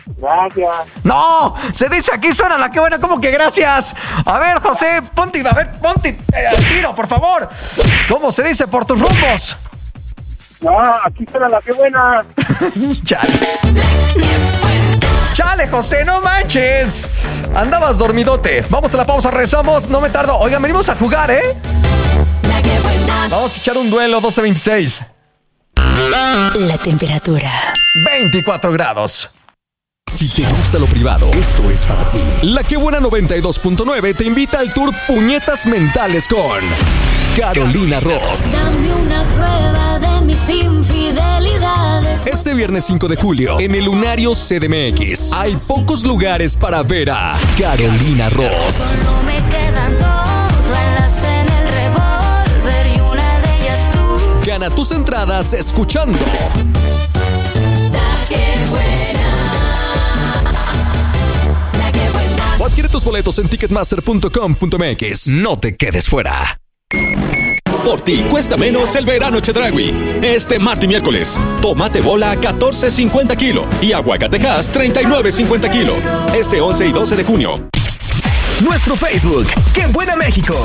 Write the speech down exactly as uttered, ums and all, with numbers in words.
Gracias. No, se dice aquí suena la que buena, como que gracias. A ver, José, ponte, a ver, ponte eh, al tiro, por favor. ¿Cómo se dice por tus rumbos? No, aquí suena la que buena. Chale. Chale, José, no manches. Andabas dormidote. Vamos a la pausa, regresamos, no me tardo. Oigan, venimos a jugar, ¿eh? Vamos a echar un duelo doce veintiséis. La temperatura. veinticuatro grados. Si te gusta lo privado, esto es para ti. La que buena noventa y dos punto nueve te invita al tour Puñetas Mentales con Carolina Ross. Dame una prueba de mis infidelidades. Este viernes cinco de julio, en el Lunario C D M X, hay pocos lugares para ver a Carolina Ross. Solo me quedan dos balas en el revólver y una de ellas tú. Gana tus entradas escuchando La que buena. La que buena. o adquiere tus boletos en ticketmaster punto com punto m x. No te quedes fuera. Por ti cuesta menos el verano Chedraui. Este martes y miércoles, tomate bola a catorce cincuenta kilo y aguacatejas treinta y nueve cincuenta kilo. Este once y doce de junio. Nuestro Facebook, ¡Qué Buena México!